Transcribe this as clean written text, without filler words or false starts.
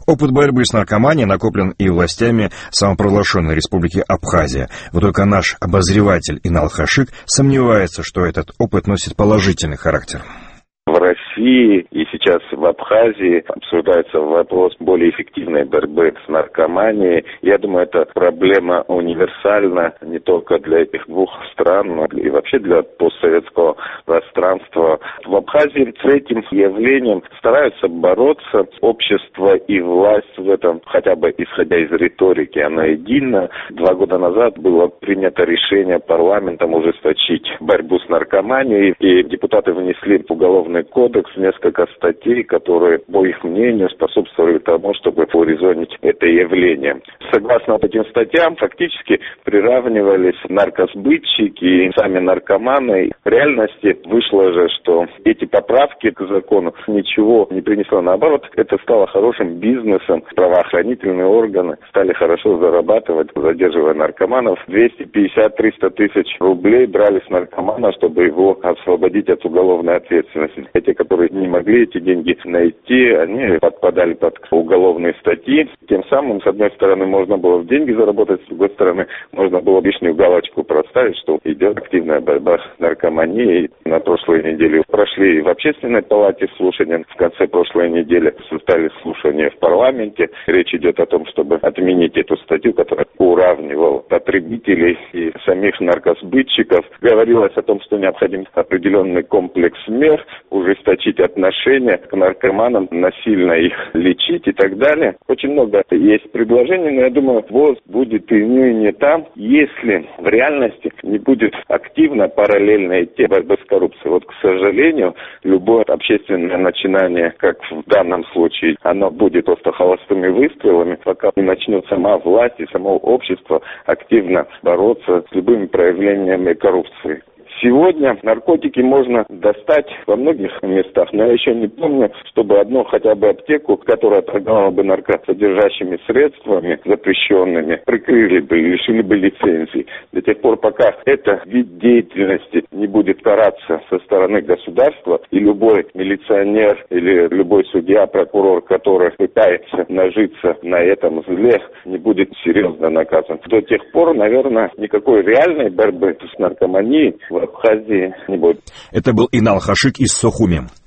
Опыт борьбы с наркоманией накоплен и властями самопровозглашенной республики Абхазия. Вот только наш обозреватель Инал Хашик сомневается, что этот опыт носит положительный характер. В России и сейчас в Абхазии обсуждается вопрос более эффективной борьбы с наркоманией. Я думаю, это проблема универсальна не только для этих двух стран, но и вообще для постсоветского пространства. В Абхазии с этим явлением стараются бороться. Общество и власть в этом, хотя бы исходя из риторики, оно едино. 2 года назад было принято решение парламентом ужесточить борьбу с наркоманией, и депутаты внесли в уголовный кодекс несколько статей, которые, по их мнению, способствовали тому, чтобы урезонить это явление. Согласно этим статьям, фактически приравнивались наркосбытчики и сами наркоманы. В реальности вышло же, что эти поправки к закону ничего не принесло. Наоборот, это стало хорошим бизнесом. Правоохранительные органы стали хорошо зарабатывать, задерживая наркоманов. 250-300 тысяч рублей брали с наркомана, чтобы его освободить от уголовной ответственности. Те, которые не могли эти деньги найти, они подпадали под уголовные статьи. Тем самым, с одной стороны, можно было деньги заработать, с другой стороны, можно было лишнюю галочку проставить, что идет активная борьба с наркоманией. На прошлой неделе прошли в Общественной палате слушания. В конце прошлой недели состоялись слушания в парламенте. Речь идет о том, чтобы отменить эту статью, которая уравнивала потребителей и самих наркосбытчиков. Говорилось о том, что необходим определенный комплекс мер, ужесточить отношения к наркоманам, насильно их лечить и так далее. Очень много есть предложений, но я думаю, ВОЗ будет и не там, если в реальности не будет активно параллельно идти борьба с коррупцией. Вот, к сожалению, любое общественное начинание, как в данном случае, оно будет просто холостыми выстрелами, пока не начнет сама власть и само общество активно бороться с любыми проявлениями коррупции. Сегодня наркотики можно достать во многих местах, но я еще не помню, чтобы одну хотя бы аптеку, которая торговала бы наркосодержащими средствами запрещенными, прикрыли бы, лишили бы лицензий. До тех пор, пока этот вид деятельности не будет караться со стороны государства, и любой милиционер или любой судья, прокурор, который пытается нажиться на этом зле, не будет серьезно наказан. До тех пор, наверное, никакой реальной борьбы с наркоманией в Абхазии не будет. Это был Инал Хашик из Сухуми.